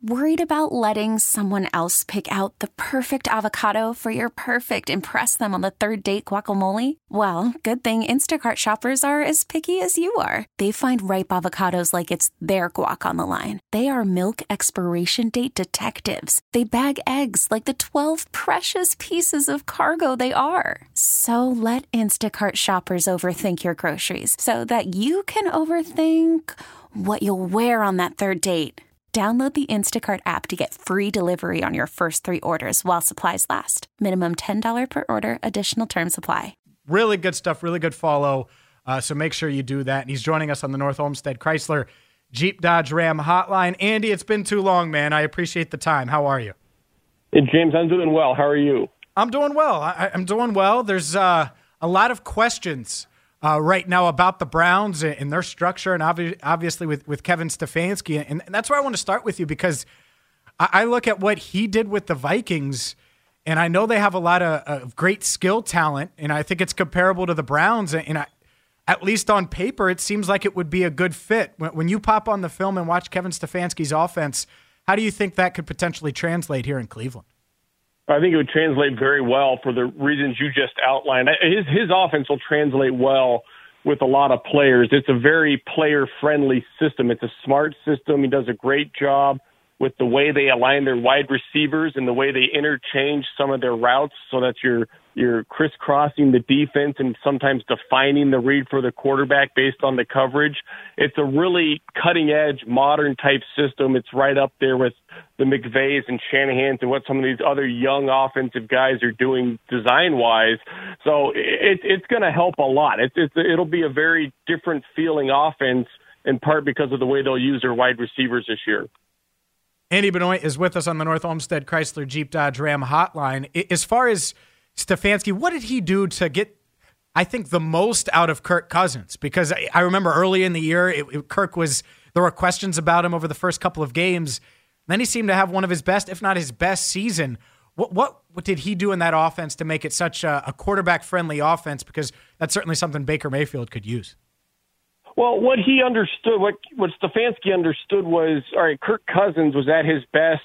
Worried about letting someone else pick out the perfect avocado for your perfect impress them on the third date guacamole? Well, good thing Instacart shoppers are as picky as you are. They find ripe avocados like it's their guac on the line. They are milk expiration date detectives. They bag eggs like the 12 precious pieces of cargo they are. So let Instacart shoppers overthink your groceries so that you can overthink what you'll wear on that third date. Download the Instacart app to get free delivery on your first 3 orders while supplies last. Minimum $10 per order. Additional terms apply. Really good stuff. Really good follow. So make sure you do that. And he's joining us on the North Olmsted Chrysler Jeep Dodge Ram hotline. Andy, it's been too long, man. I appreciate the time. How are you? Hey, James, I'm doing well. How are you? I'm doing well. I'm doing well. There's a lot of questions right now about the Browns and their structure, and obviously with Kevin Stefanski. And that's where I want to start with you, because I look at what he did with the Vikings, and I know they have a lot of great skill talent, and I think it's comparable to the Browns. And at least on paper, it seems like it would be a good fit. When you pop on the film and watch Kevin Stefanski's offense, how do you think that could potentially translate here in Cleveland? I think it would translate very well for the reasons you just outlined. His offense will translate well with a lot of players. It's a very player-friendly system. It's a smart system. He does a great job with the way they align their wide receivers and the way they interchange some of their routes so that you're crisscrossing the defense and sometimes defining the read for the quarterback based on the coverage. It's a really cutting-edge, modern-type system. It's right up there with the McVays and Shanahans and what some of these other young offensive guys are doing design-wise. So it's going to help a lot. It'll be a very different feeling offense, in part because of the way they'll use their wide receivers this year. Andy Benoit is with us on the North Olmsted Chrysler Jeep Dodge Ram hotline. As far as Stefanski, what did he do to get, I think, the most out of Kirk Cousins? Because I remember early in the year, there were questions about him over the first couple of games. Then he seemed to have one of his best, if not his best season. What did he do in that offense to make it such a quarterback-friendly offense? Because that's certainly something Baker Mayfield could use. Well, what he understood, what Stefanski understood was, all right, Kirk Cousins was at his best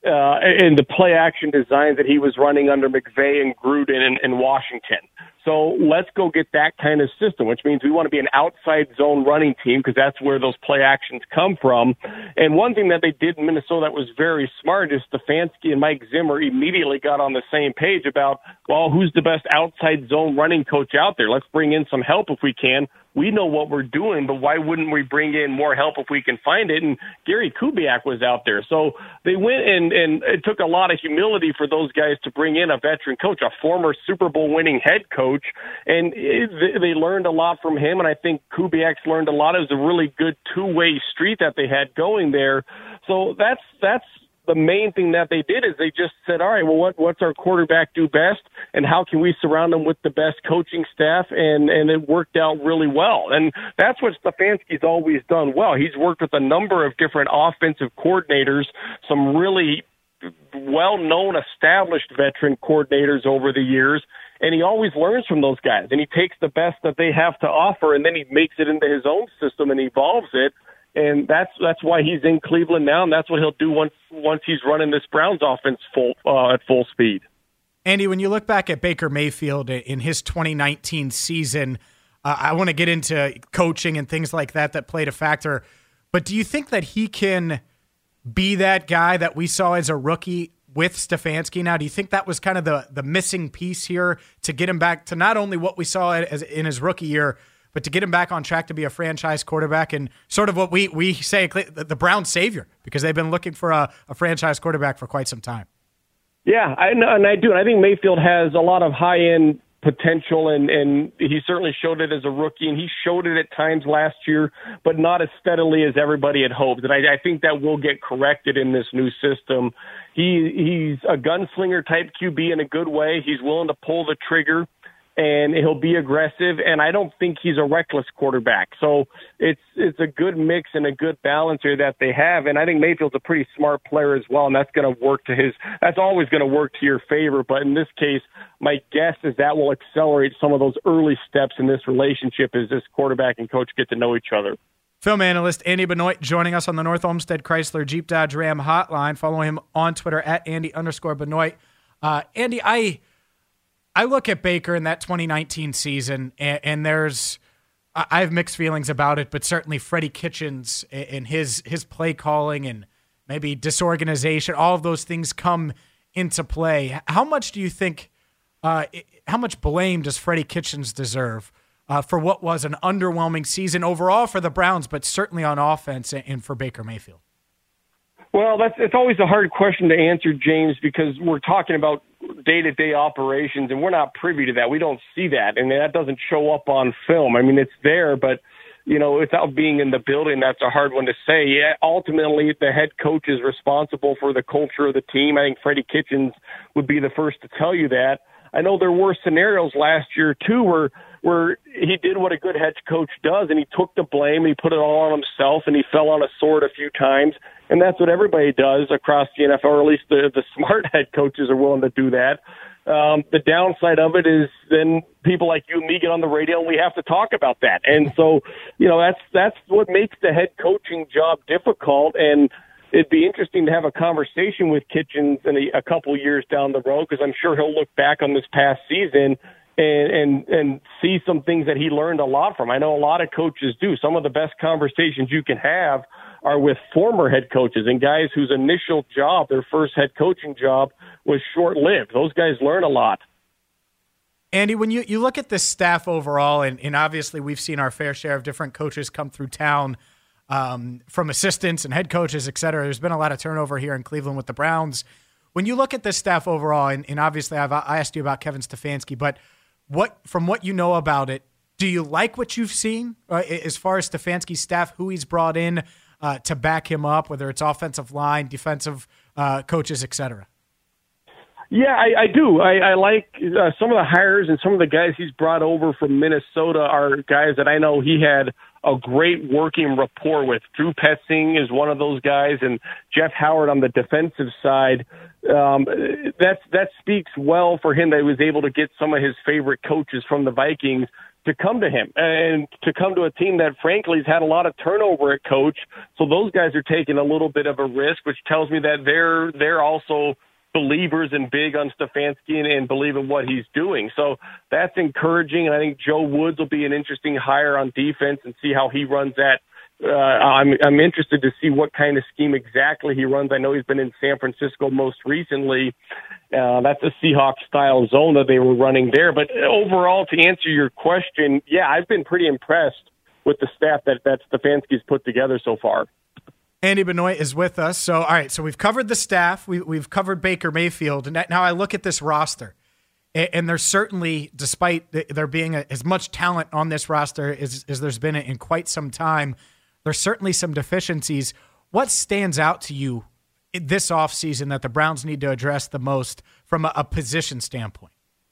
in the play-action designs that he was running under McVay and Gruden in Washington. So let's go get that kind of system, which means we want to be an outside zone running team because that's where those play actions come from. And one thing that they did in Minnesota that was very smart is Stefanski and Mike Zimmer immediately got on the same page about, well, who's the best outside zone running coach out there? Let's bring in some help if we can. We know what we're doing, but why wouldn't we bring in more help if we can find it? And Gary Kubiak was out there. So they went and it took a lot of humility for those guys to bring in a veteran coach, a former Super Bowl winning head coach. And they learned a lot from him. And I think Kubiak's learned a lot. It was a really good two-way street that they had going there. So that's the main thing that they did is they just said, all right, well, what's our quarterback do best, and how can we surround him with the best coaching staff? And it worked out really well. And that's what Stefanski's always done well. He's worked with a number of different offensive coordinators, some really well-known, established veteran coordinators over the years, and he always learns from those guys. And he takes the best that they have to offer, and then he makes it into his own system and evolves it. And that's why he's in Cleveland now, and that's what he'll do once he's running this Browns offense at full speed. Andy, when you look back at Baker Mayfield in his 2019 season, I want to get into coaching and things like that played a factor. But do you think that he can be that guy that we saw as a rookie with Stefanski now? Do you think that was kind of the missing piece here to get him back to not only what we saw in his rookie year, but to get him back on track to be a franchise quarterback and sort of what we say, the Browns savior, because they've been looking for a franchise quarterback for quite some time? Yeah, I do. And I think Mayfield has a lot of high-end potential, and he certainly showed it as a rookie, and he showed it at times last year, but not as steadily as everybody had hoped. And I think that will get corrected in this new system. He's a gunslinger-type QB in a good way. He's willing to pull the trigger, and he'll be aggressive, and I don't think he's a reckless quarterback. So it's a good mix and a good balance here that they have, and I think Mayfield's a pretty smart player as well, and that's going to work that's always going to work to your favor. But in this case, my guess is that will accelerate some of those early steps in this relationship as this quarterback and coach get to know each other. Film analyst Andy Benoit joining us on the North Olmsted Chrysler Jeep Dodge Ram hotline. Follow him on Twitter at Andy_Benoit. Andy, I look at Baker in that 2019 season, and I have mixed feelings about it, but certainly Freddie Kitchens and his play calling and maybe disorganization, all of those things come into play. How much do you think, how much blame does Freddie Kitchens deserve for what was an underwhelming season overall for the Browns, but certainly on offense and for Baker Mayfield? Well, it's always a hard question to answer, James, because we're talking about day-to-day operations, and we're not privy to that. We don't see that, and that doesn't show up on film. I mean, it's there, but, without being in the building, that's a hard one to say. Yeah, ultimately, the head coach is responsible for the culture of the team. I think Freddie Kitchens would be the first to tell you that. I know there were scenarios last year, too, where he did what a good head coach does, and he took the blame, he put it all on himself, and he fell on a sword a few times. And that's what everybody does across the NFL, or at least the smart head coaches are willing to do that. The downside of it is then people like you and me get on the radio and we have to talk about that. And so, that's what makes the head coaching job difficult. And it'd be interesting to have a conversation with Kitchens in a couple of years down the road, because I'm sure he'll look back on this past season and see some things that he learned a lot from. I know a lot of coaches do. Some of the best conversations you can have are with former head coaches and guys whose initial job, their first head coaching job, was short-lived. Those guys learn a lot. Andy, when you look at this staff overall, and obviously we've seen our fair share of different coaches come through town, from assistants and head coaches, et cetera. There's been a lot of turnover here in Cleveland with the Browns. When you look at this staff overall, and obviously I asked you about Kevin Stefanski, but from what you know about it, do you like what you've seen as far as Stefanski's staff, who he's brought in to back him up, whether it's offensive line, defensive coaches, et cetera? Yeah, I do. I like some of the hires, and some of the guys he's brought over from Minnesota are guys that I know he had a great working rapport with. Drew Petzing is one of those guys, and Jeff Howard on the defensive side. That speaks well for him that he was able to get some of his favorite coaches from the Vikings to come to him and to come to a team that, frankly, has had a lot of turnover at coach. So those guys are taking a little bit of a risk, which tells me that they're also believers and big on Stefanski and believe in what he's doing. So that's encouraging. And I think Joe Woods will be an interesting hire on defense and see how he runs that. I'm interested to see what kind of scheme exactly he runs. I know he's been in San Francisco most recently. That's a Seahawks-style zone that they were running there. But overall, to answer your question, yeah, I've been pretty impressed with the staff that Stefanski's put together so far. Andy Benoit is with us. So, all right, so we've covered the staff. We've covered Baker Mayfield. And now I look at this roster, and there's certainly, despite there being as much talent on this roster as there's been in quite some time, there's certainly some deficiencies. What stands out to you this offseason that the Browns need to address the most from a position standpoint?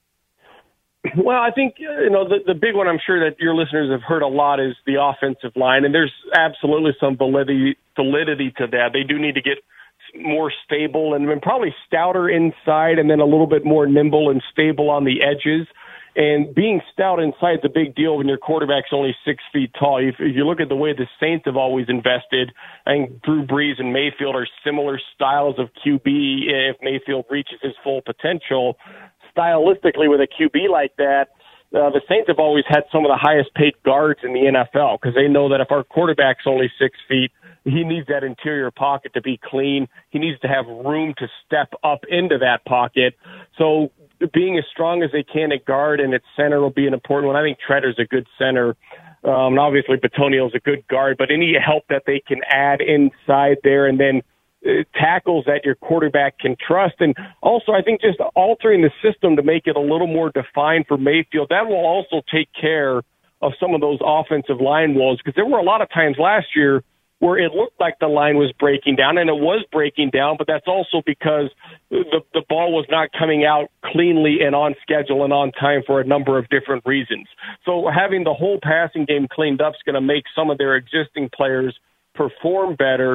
Well, I think, the big one I'm sure that your listeners have heard a lot is the offensive line, and there's absolutely some validity to that. They do need to get more stable and probably stouter inside and then a little bit more nimble and stable on the edges. And being stout inside is a big deal when your quarterback's only 6 feet tall. If you look at the way the Saints have always invested, I think Drew Brees and Mayfield are similar styles of QB if Mayfield reaches his full potential. Stylistically, with a QB like that, the Saints have always had some of the highest paid guards in the NFL because they know that if our quarterback's only 6 feet, he needs that interior pocket to be clean. He needs to have room to step up into that pocket. So being as strong as they can at guard and at center will be an important one. I think Tretter's a good center. And obviously, Bitonio's a good guard, but any help that they can add inside there and then tackles that your quarterback can trust. And also, I think just altering the system to make it a little more defined for Mayfield, that will also take care of some of those offensive line woes, because there were a lot of times last year where it looked like the line was breaking down, and it was breaking down, but that's also because the ball was not coming out cleanly and on schedule and on time for a number of different reasons. So having the whole passing game cleaned up is going to make some of their existing players perform better.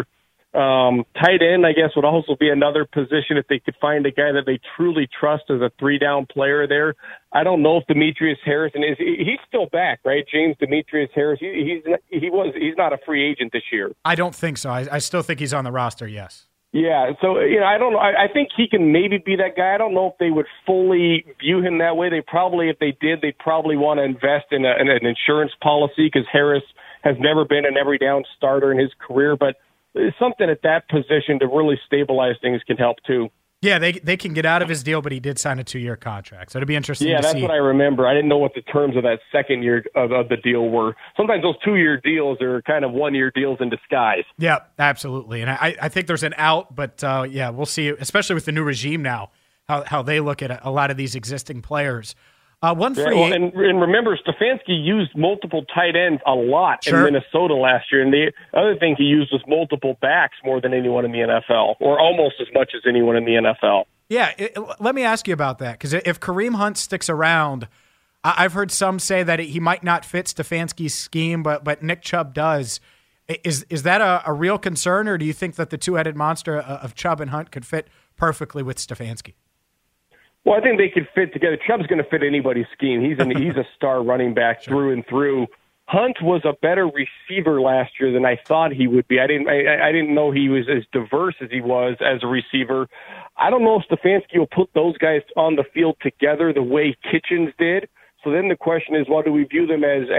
Tight end, I guess, would also be another position if they could find a guy that they truly trust as a 3-down player there. I don't know if Demetrius Harrison is. He's still back, right? James Demetrius Harris. He's not a free agent this year. I don't think so. I still think he's on the roster. Yes. Yeah, so I don't know. I think he can maybe be that guy. I don't know if they would fully view him that way. They probably, if they did, they'd probably want to invest in an insurance policy because Harris has never been an every down starter in his career. But something at that position to really stabilize things can help too. Yeah, they can get out of his deal, but he did sign a 2-year contract, so it'll be interesting to see. Yeah, that's what I remember. I didn't know what the terms of that second year of the deal were. Sometimes those 2-year deals are kind of 1-year deals in disguise. Yeah, absolutely. And I think there's an out, but yeah, we'll see, especially with the new regime now, how they look at a lot of these existing players. And remember, Stefanski used multiple tight ends a lot in Minnesota last year. And the other thing he used was multiple backs more than anyone in the NFL, or almost as much as anyone in the NFL. Yeah, let me ask you about that, because if Kareem Hunt sticks around, I've heard some say that he might not fit Stefanski's scheme, but Nick Chubb does. Is that a real concern, or do you think that the two-headed monster of Chubb and Hunt could fit perfectly with Stefanski? Well, I think they could fit together. Chubb's going to fit anybody's scheme. He's a star running back through and through. Hunt was a better receiver last year than I thought he would be. I didn't know he was as diverse as he was as a receiver. I don't know if Stefanski will put those guys on the field together the way Kitchens did. So then the question is, well, do we view them as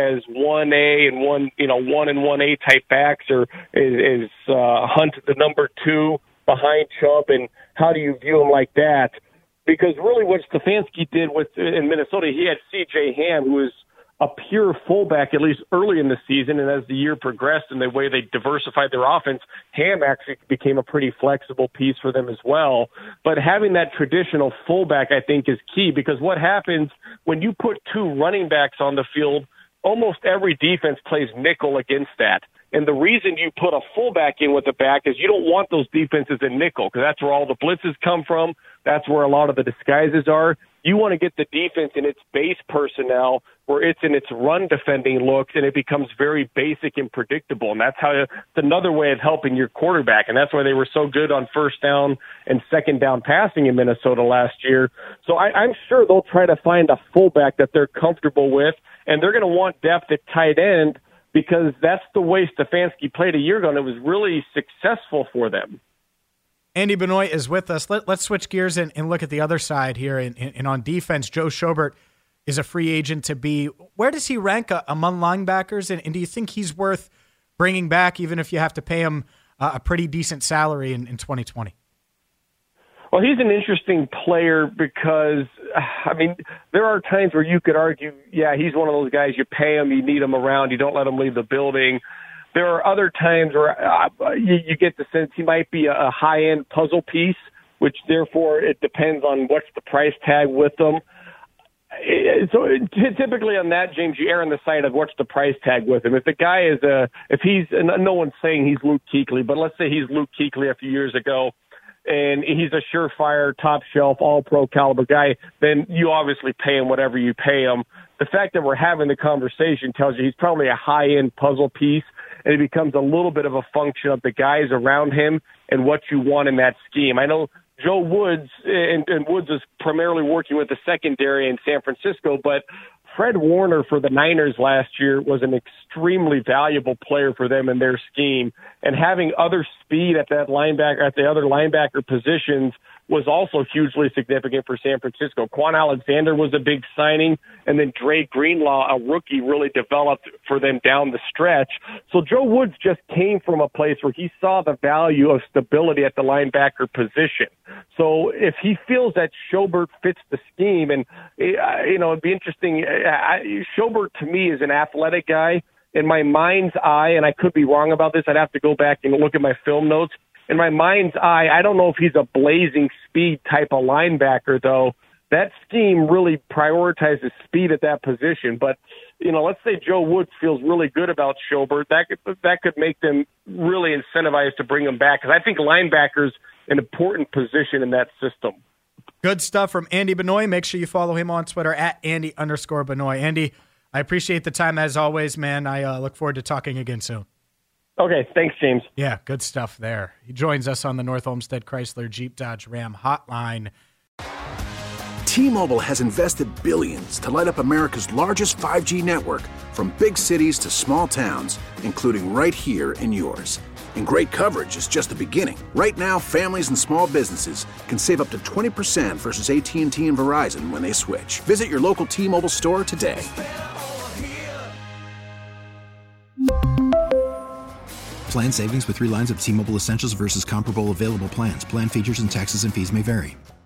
1A and 1 and 1A type backs, or is Hunt the number 2 behind Chubb, and how do you view him like that? Because really what Stefanski did in Minnesota, he had C.J. Ham, who was a pure fullback, at least early in the season, and as the year progressed and the way they diversified their offense, Ham actually became a pretty flexible piece for them as well. But having that traditional fullback, I think, is key, because what happens when you put 2 running backs on the field, almost every defense plays nickel against that. And the reason you put a fullback in with the back is you don't want those defenses in nickel, because that's where all the blitzes come from. That's where a lot of the disguises are. You want to get the defense in its base personnel, where it's in its run defending looks, and it becomes very basic and predictable. And that's it's another way of helping your quarterback. And that's why they were so good on first down and second down passing in Minnesota last year. So I'm sure they'll try to find a fullback that they're comfortable with, and they're going to want depth at tight end, because that's the way Stefanski played a year ago, and it was really successful for them. Andy Benoit is with us. Let's switch gears and look at the other side here. And on defense, Joe Schobert is a free agent to be. Where does he rank among linebackers? And do you think he's worth bringing back, even if you have to pay him a pretty decent salary in 2020? Well, he's an interesting player because, there are times where you could argue, yeah, he's one of those guys, you pay him, you need him around, you don't let him leave the building. There are other times where you get the sense he might be a high-end puzzle piece, which therefore it depends on what's the price tag with them. So typically on that, James, you err on the side of what's the price tag with him. If the guy is no one's saying he's Luke Kuechly, but let's say he's Luke Kuechly a few years ago, and he's a surefire, top-shelf, all-pro caliber guy, then you obviously pay him whatever you pay him. The fact that we're having the conversation tells you he's probably a high-end puzzle piece, and it becomes a little bit of a function of the guys around him and what you want in that scheme. I know Joe Woods, and Woods is primarily working with the secondary in San Francisco, but Fred Warner for the Niners last year was an extremely valuable player for them in their scheme, and having other speed at the other linebacker positions was also hugely significant for San Francisco. Quan Alexander was a big signing, and then Dre Greenlaw, a rookie, really developed for them down the stretch. So Joe Woods just came from a place where he saw the value of stability at the linebacker position. So if he feels that Schobert fits the scheme, and it'd be interesting. Schobert to me is an athletic guy. In my mind's eye, and I could be wrong about this, I'd have to go back and look at my film notes. In my mind's eye, I don't know if he's a blazing speed type of linebacker, though. That scheme really prioritizes speed at that position. But, let's say Joe Woods feels really good about Schobert. That could make them really incentivized to bring him back, because I think linebacker's an important position in that system. Good stuff from Andy Benoit. Make sure you follow him on Twitter at Andy_Benoit. Andy, I appreciate the time as always, man. I look forward to talking again soon. Okay, thanks, James. Yeah, good stuff there. He joins us on the North Olmsted Chrysler Jeep Dodge Ram hotline. T-Mobile has invested billions to light up America's largest 5G network, from big cities to small towns, including right here in yours. And great coverage is just the beginning. Right now, families and small businesses can save up to 20% versus AT&T and Verizon when they switch. Visit your local T-Mobile store today. Plan savings with 3 lines of T-Mobile Essentials versus comparable available plans. Plan features and taxes and fees may vary.